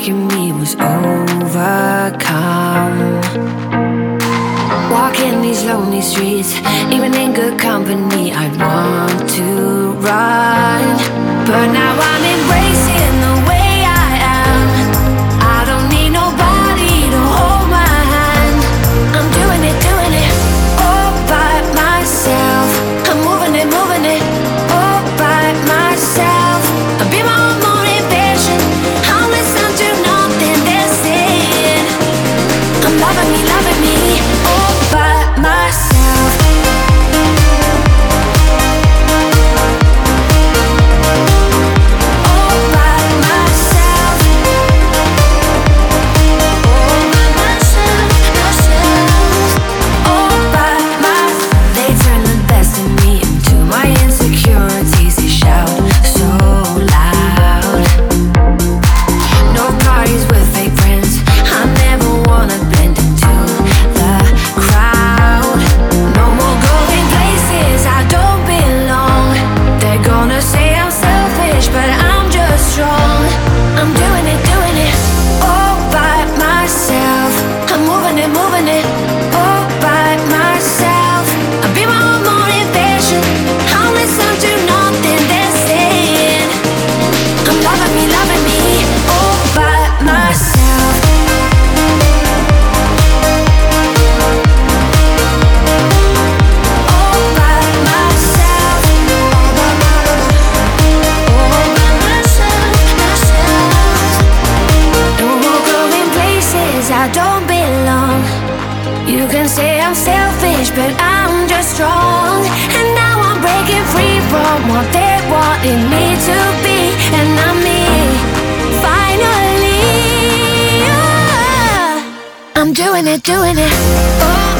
in me was overcome. Walking these lonely streets, even in good company, I'd want to run. But now I'm embracing the way I am. I don't need nobody to hold my hand. I'm doing it all by myself. I'm moving it all by myself. I'll be my own motivation. I'll listen to nothing they're saying. I'm loving me all by myself. All by myself. All by myself. All by myself. They turn the best in me into my insecurities. They shout so loud. No parties with fake friends. I never wanna blend into the crowd. No more going places I don't belong. They're gonna say I'm selfish, but I'm just strong. I'm doing it all by myself. I'm moving it all by myself. I'll be my own motivation. I'll listen to nothing they're saying. I'm loving me all by myself. All by myself. All by myself. No more going places I don't belong. You can say I'm selfish, but I'm just strong. And now I'm breaking free from what they wanted me to be. And I'm me, finally. I'm doing it all